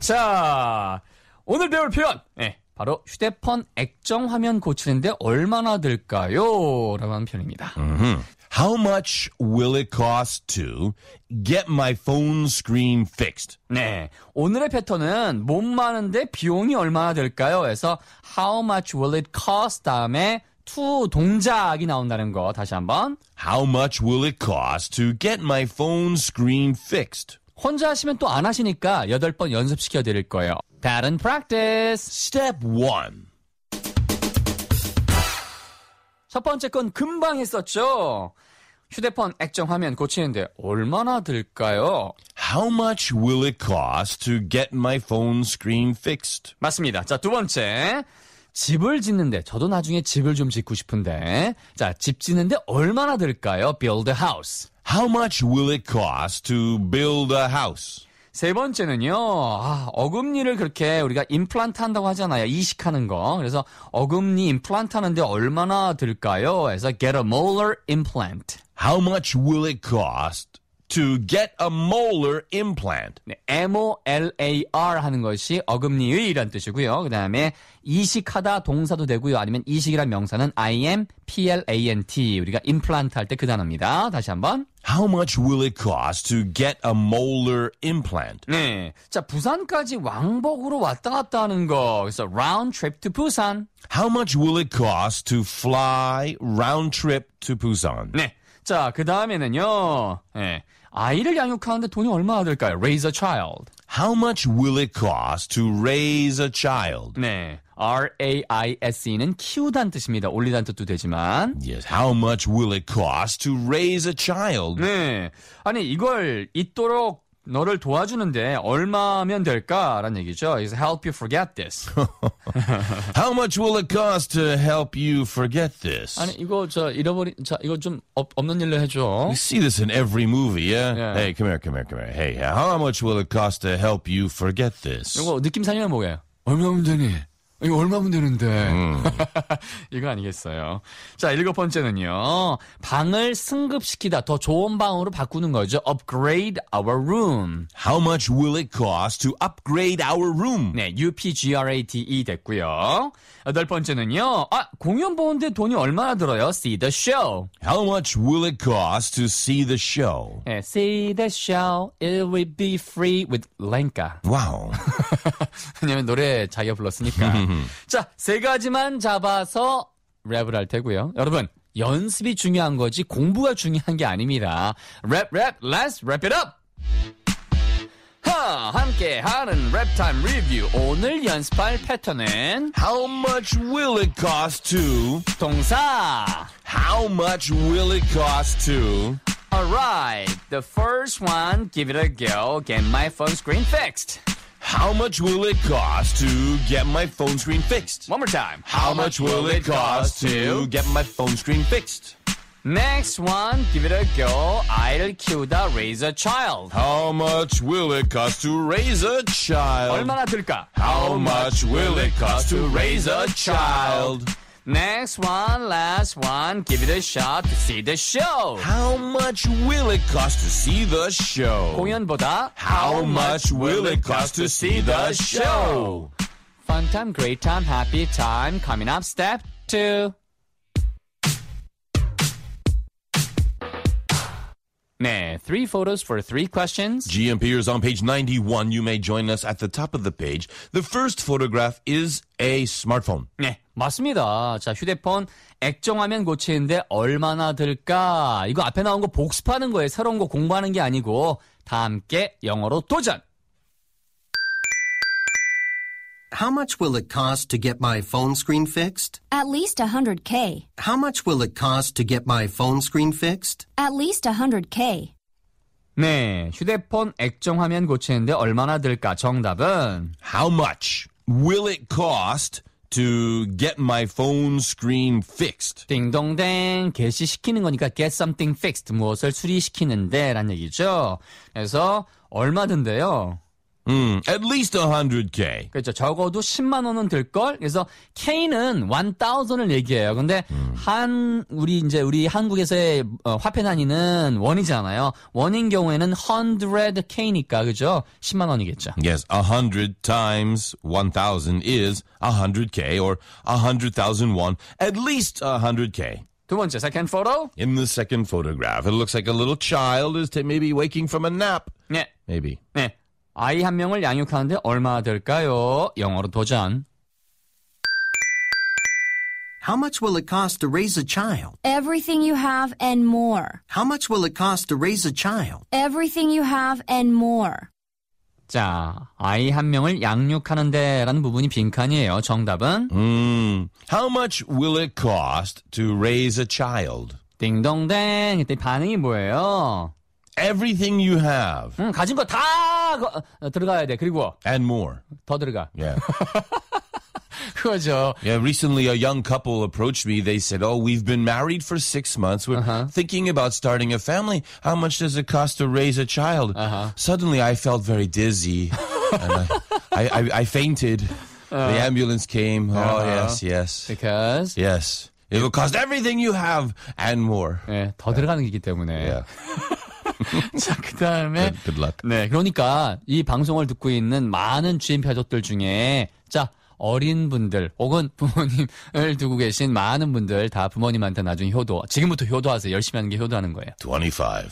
자, 오늘 배울 표현. 네, 바로 휴대폰 액정 화면 고치는데 얼마나 들까요? 라고 하는 표현입니다. How much will it cost to get my phone screen fixed? 네, 오늘의 패턴은 몸 많은데 비용이 얼마나 들까요? 해서 how much will it cost 다음에 to 동작이 나온다는 거 다시 한번. How much will it cost to get my phone screen fixed? 혼자 하시면 또 안 하시니까 8번 연습시켜 드릴 거예요. Pattern practice. Step 1. 첫 번째 건 금방 했었죠. 휴대폰 액정 화면 고치는데 얼마나 들까요? How much will it cost to get my phone screen fixed? 맞습니다. 자, 두 번째. 집을 짓는데 저도 나중에 집을 좀 짓고 싶은데 자, 집 짓는데 얼마나 들까요? Build a house. How much will it cost to build a house? 세 번째는요. 어금니를 그렇게 우리가 임플란트 한다고 하잖아요. 이식하는 거. 그래서 어금니 임플란트 하는데 얼마나 들까요? 해서 get a molar implant. How much will it cost to get a molar implant? 네, M-O-L-A-R 하는 것이 어금니의란 뜻이고요. 그 다음에 이식하다 동사도 되고요. 아니면 이식이란 명사는 I-M-P-L-A-N-T. 우리가 임플란트 할 때 그 단어입니다. 다시 한번. How much will it cost to get a molar implant? 네. 자, 부산까지 왕복으로 왔다 갔다 하는 거. 그래서 round trip to Busan. How much will it cost to fly round trip to Busan? 네. 자, 그 다음에는요. 네. 아이를 양육하는데 돈이 얼마나 들까요? Raise a child. How much will it cost to raise a child? 네. R-A-I-S-E는 키우다는 뜻입니다. 올리다는 뜻도 되지만. Yes, how much will it cost to raise a child? 네. 아니, 이걸 잊도록 너를 도와주는데 얼마면 될까라는 얘기죠. 그래서 help you forget this. How much will it cost to help you forget this? 아니, 이거 이거 좀 없는 일로 해줘. We see this in every movie, yeah? Yeah. Hey, come here. Hey, how much will it cost to help you forget this? 이거 느낌 살리면 뭐예요? 얼마면 되니? 이거 얼마면 되는데. 이거 아니겠어요. 자, 7번째는요. 방을 승급시키다, 더 좋은 방으로 바꾸는 거죠. Upgrade our room. How much will it cost to upgrade our room? 네, U-P-G-R-A-D-E 됐고요. 8번째는요. 공연 보는데 돈이 얼마나 들어요? See the show. How much will it cost to see the show? 네, see the show. It will be free with Lenka. Wow. 왜냐면 노래 자기가 불렀으니까. 자, 3가지만 잡아서 랩을 할 테고요. 여러분, 연습이 중요한 거지 공부가 중요한 게 아닙니다. 랩, let's wrap it up! 함께 하는 랩타임 리뷰. 오늘 연습할 패턴은 How much will it cost to? 동사. How much will it cost to? Alright, the first one, give it a go, get my phone screen fixed. How much will it cost to get my phone screen fixed? One more time. How much will it cost to get my phone screen fixed? Next one, give it a go. 아이를 키우다, raise a child. How much will it cost to raise a child? 얼마나 들까? How much will it cost to raise a child? Next one, last one, give it a shot to see the show. How much will it cost to see the show? 공연보다 How much will it cost to see the show? Fun time, great time, happy time. Coming up, step 2. 네, 3 photos for 3 questions. GMP is on page 91. You may join us at the top of the page. The first photograph is a smartphone. 네, 맞습니다. 자, 휴대폰 액정화면 고치는데 얼마나 들까? 이거 앞에 나온 거 복습하는 거예요. 새로운 거 공부하는 게 아니고 다 함께 영어로 도전! How much will it cost to get my phone screen fixed? At least $100K. How much will it cost to get my phone screen fixed? At least $100K. 네, 휴대폰 액정화면 고치는데 얼마나 들까? 정답은 How much will it cost to get my phone screen fixed? 딩동댕 개시시키는 거니까 get something fixed 무엇을 수리시키는데 라는 얘기죠. 그래서 얼마든데요. At least 100K. 그렇죠. 적어도 10만 원은 들걸. 그래서 K는 1000을 얘기해요. 근데 우리 한국에서의 화폐 단위는 원이잖아요. 원인 경우에는 100K니까 그죠? 10만 원이겠죠. Yes, 100 times 1,000 is 100K or 100,000 won. At least 100K. 두 번째, second photo. In the second photograph, it looks like a little child is maybe waking from a nap. 네. Maybe. 네. 아이 한 명을 양육하는데 얼마 들까요? 영어로 도전. How much will it cost to raise a child? Everything you have and more. How much will it cost to raise a child? Everything you have and more. 자, 아이 한 명을 양육하는데 라는 부분이 빈칸이에요. 정답은 How much will it cost to raise a child? 띵동댕. 이때 반응이 뭐예요? Everything you have 가진 거 다 들어가야 돼. 그리고 and more. 더 들어가. Yeah. 그거죠. Yeah, recently a young couple approached me. They said, "Oh, we've been married for 6 months. We're thinking about starting a family. How much does it cost to raise a child?" Suddenly I felt very dizzy and I fainted. The ambulance came. Oh, yes. Because Yes. It will cost everything you have and more. 네, 더 들어가는 거기 때문에. Yeah. 자, 그다음에 Good luck. 네, 그러니까 이 방송을 듣고 있는 많은 GMP가족들 중에 자, 어린 분들 혹은 부모님을 두고 계신 많은 분들 다 부모님한테 나중에 지금부터 효도하세요. 열심히 하는 게 효도하는 거예요. 25.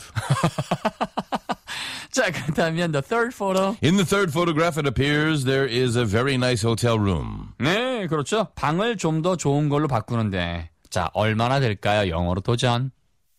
자, 그렇다면 the third photo. In the third photograph, it appears there is a very nice hotel room. 네, 그렇죠. 방을 좀 더 좋은 걸로 바꾸는데 자, 얼마나 될까요? 영어로 도전.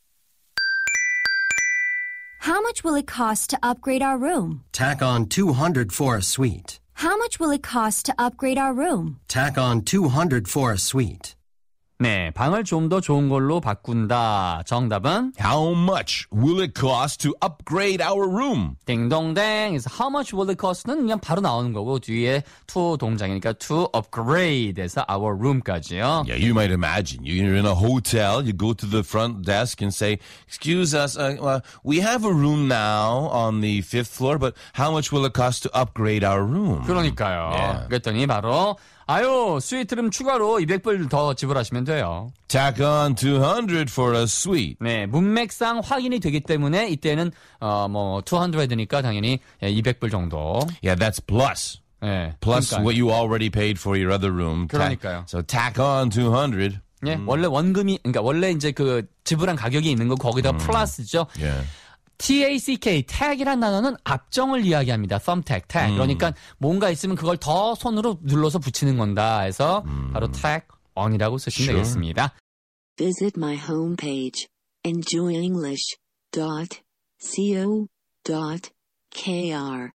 How much will it cost to upgrade our room? Tack on 200 for a suite. How much will it cost to upgrade our room? Tack on 200 for a suite. 네, 방을 좀 더 좋은 걸로 바꾼다. 정답은 How much will it cost to upgrade our room? 띵동댕. 그래서 how much will it cost는 그냥 바로 나오는 거고 뒤에 to 동작이니까 to upgrade에서 our room까지요. Yeah, you might imagine you're in a hotel, you go to the front desk and say, "Excuse us, we have a room now on the 5th floor, but how much will it cost to upgrade our room?" 그러니까요. Yeah. 그랬더니 바로 스위트룸 추가로 200불 더 지불하시면 돼요. Tack on 200 for a suite. 네, 문맥상 확인이 되기 때문에 이때는 200니까 당연히 200불 정도. Yeah, that's plus. 네, Plus 그러니까요. what you already paid for your other room. 그러니까요. So tack on 200. 예, 원래 그러니까 원래 이제 그 지불한 가격이 있는 거 거기다 플러스죠. Yeah. TACK, tag이란 단어는 압정을 이야기합니다. thumbtack, tag. 그러니까 뭔가 있으면 그걸 더 손으로 눌러서 붙이는 건다 해서 바로 tag on이라고 쓰시면 되겠습니다. Visit my homepage, enjoyenglish.co.kr.